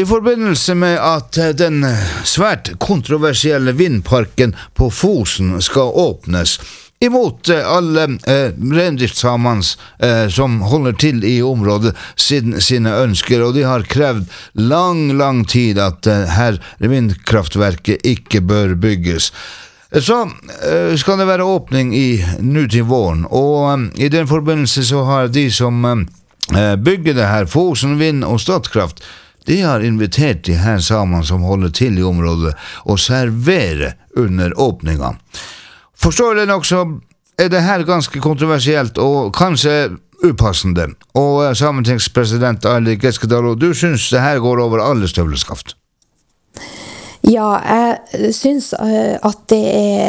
I forbindelse med at den svært kontroversielle vindparken på Fosen skal åpnes, imot alle reindriftssamene som holder til i området sine ønsker, og de har krevd lang tid at her vindkraftverket ikke bør bygges. Så skal det være åpning nå til våren, og i den forbindelse så har de som bygger det her, Fosen Vind og Statkraft, de har invitert de her samene som holder til i området og servere under åpningen. Forståelig nok så det her ganske kontroversielt og kanskje upassende. Og sametingspresident Aili Geskedal, du synes det her går over alle støvleskaft? Ja, jeg synes at det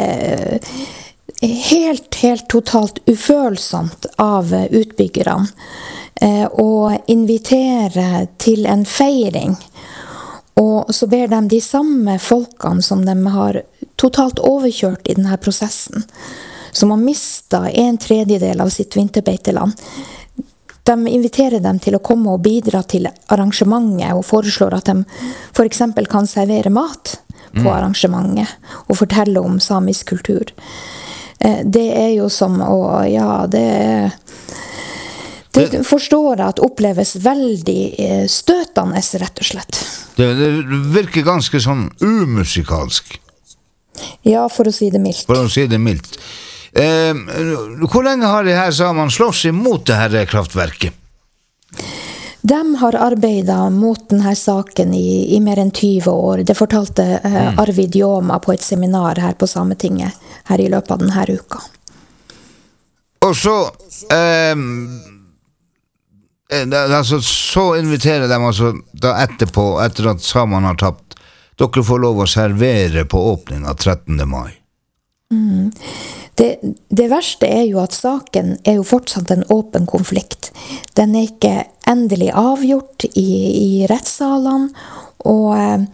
helt totalt ufølsomt av utbyggerne å invitere til en feiring, og så ber de samme folkene som de har totalt overkjørt i denne prosessen, som har mistet 1/3 av sitt vinterbeiteland. De inviterer dem til å komme og bidra til arrangementet og foreslår at de for eksempel kan servere mat på arrangementet og fortelle om samisk kultur. Det jo som det forstår jeg at oppleves veldig støtende, rett og slett. Det virker ganske sånn umusikalsk. Ja, for å si det mildt. Hvor lenge har de her samene slåss imot det her kraftverket? De har arbeidet mot denne saken i mer enn 20 år. Det fortalte Arvid Jåma på et seminar her på Sametinget her i løpet av denne uka. Og så så inviterer de da etterpå, etter at samene har tapt, dere får lov å servere på åpningen 13. mai. Det verste jo at saken jo fortsatt en åpen konflikt. Den ikke endelig avgjort i rettssalene, og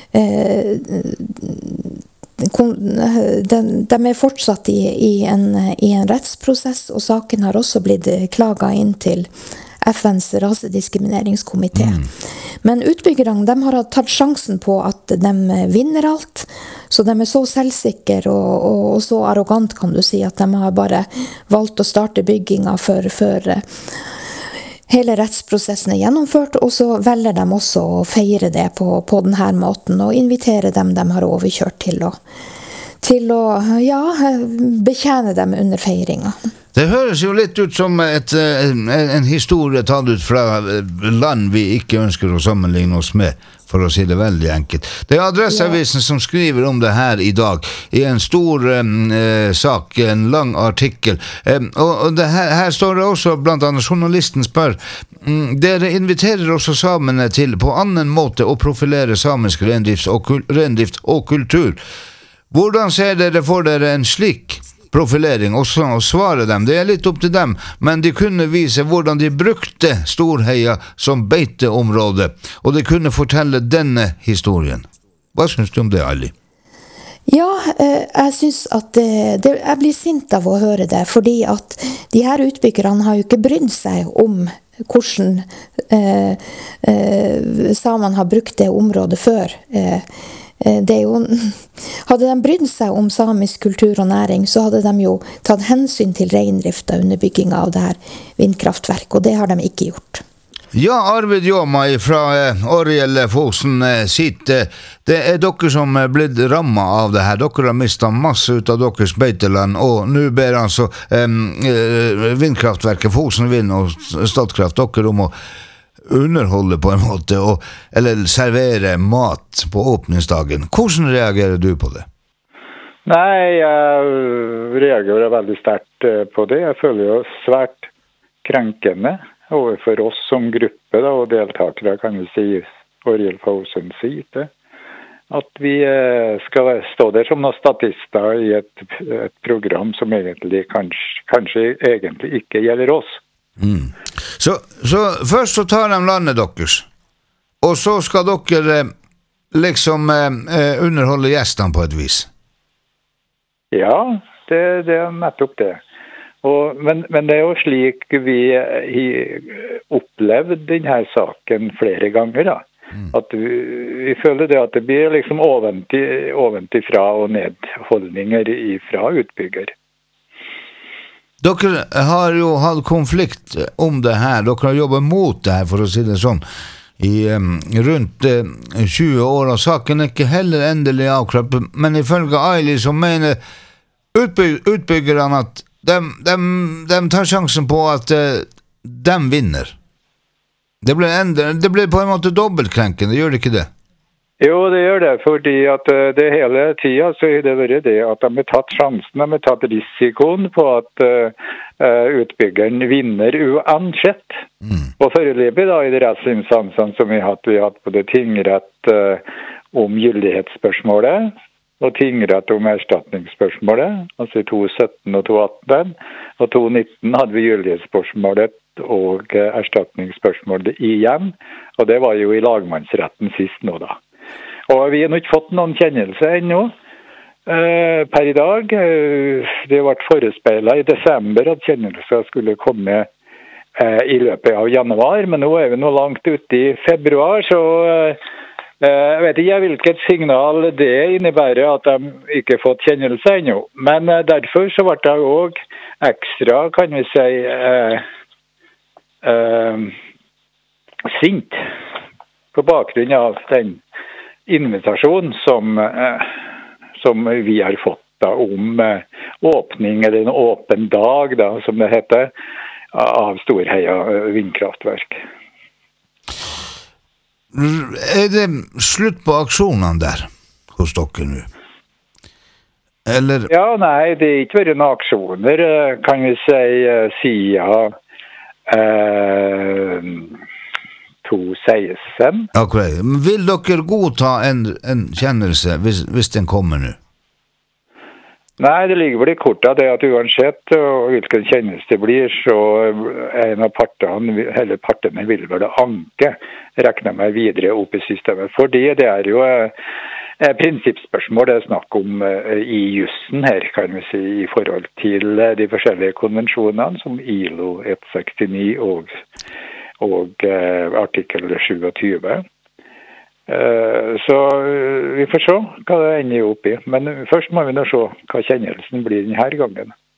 de fortsatt i en rettsprosess, og saken har også blitt klaget inn til FNs rasediskrimineringskomitté. Men utbyggerne, de har tatt sjansen på at de vinner alt, så de så selvsikre og så arrogant, kan du si, at de har bare valgt å starte bygginga før hele rettsprosessen gjennomført, og så velger de også å feire det på denne måten, og invitere dem de har overkjørt til å betjene dem under feiringa. Det høres jo litt ut som en historie tatt ut fra land vi ikke ønsker å sammenligne oss med, for å si det veldig enkelt. Det Adresseavisen som skriver om det her i dag, i en stor sak, en lang artikkel. Og her står det også, blant annet journalisten spør, dere inviterer også samene til på annen måte å profilere samisk reindrift og kultur. Hvordan ser dere for dere en slik profilering, og så svarer dem? Det litt opp til dem, men de kunne vise hvordan de brukte Storheia som beiteområde, og de kunne fortelle denne historien. Hva synes du om det, Aili? Ja, jeg synes at jeg blir sint av å høre det, fordi at de her utbyggerne har jo ikke brydd seg om hvordan samene har brukt det området før. Hadde de brydd seg om samisk kultur og næring, så hadde de jo tatt hensyn til reindrifta under bygginga av det her vindkraftverket, og det har de ikke gjort. Ja, Arvid Jåma fra Oriel Fosen sier det dere som blitt rammet av det her. Dere har mistet masse ut av deres beiteland, og nå ber altså vindkraftverket Fosen Vind og Statkraft dere om å underholde på en måte, eller servere mat på åpningsdagen. Hvordan reagerer du på det? Nei, jeg reagerer veldig sterkt på det. Jeg føler jo svært krenkende overfor oss som gruppe og deltakere, kan vi si, Oriel Fosen sier, at vi skal stå der som noen statister i et program som egentlig kanskje egentlig ikke gjelder oss. Så først så tar de landet deres, og så skal dere liksom underholde gjestene på et vis. Ja, det nettopp det. Men det jo slik vi har opplevd denne saken flere ganger da. At vi føler det at det blir liksom oventifra og nedholdninger ifra utbygger. Dere har jo hatt konflikt om det her. Dere har jobbet mot det her, for å si det sånn, i rundt 20 år, og saken ikke heller endelig avklart. Men ifølge Eili så mener utbyggerne at de tar sjansen på at de vinner. Det blir på en måte dobbeltkrenkende, gjør det ikke det? Jo, det gjør det, fordi at det hele tiden så har det vært det at de har tatt sjansen, de har tatt risikoen på at utbyggeren vinner uansett. Og foreløpig da i de rettsinstansene som vi har hatt både tingrett om gyldighetsspørsmålet, og tingrett om erstatningsspørsmålet, altså i 2017 og 2018, og 2019 hadde vi gyldighetsspørsmålet og erstatningsspørsmålet igjen, og det var jo i lagmannsretten sist nå da. Og vi har ikke fått noen kjennelse ennå per i dag. Det ble forespeilet i desember at kjennelser skulle komme i løpet av januar, men nå er vi nå langt ute i februar, så jeg vet ikke hvilket signal det innebærer at de ikke har fått kjennelse ennå. Men derfor så ble det også ekstra, kan vi si, sint på bakgrunn av den invitasjon som vi har fått da, om åpning, eller en åpen dag, da, som det heter, av Storheia vindkraftverk. Det slutt på aksjonene der hos dere nå? Eller? Ja, nei, det ikke vært noen aksjoner, kan vi si, siden 2016. Okay. Vil dere godta en kjennelse hvis den kommer nå? Nei, det ligger vel i kortet det at uansett hvilken kjennelse det blir, så en av partene vil vel anke, regner meg videre opp i systemet. Fordi det er jo prinsippspørsmål det er snakk om i jussen her, kan vi si, i forhold til de forskjellige konvensjonene som ILO 169 og artikkel 27. Så vi får se hva det ender opp i. Men først må vi nå se hva kjennelsen blir denne gangen.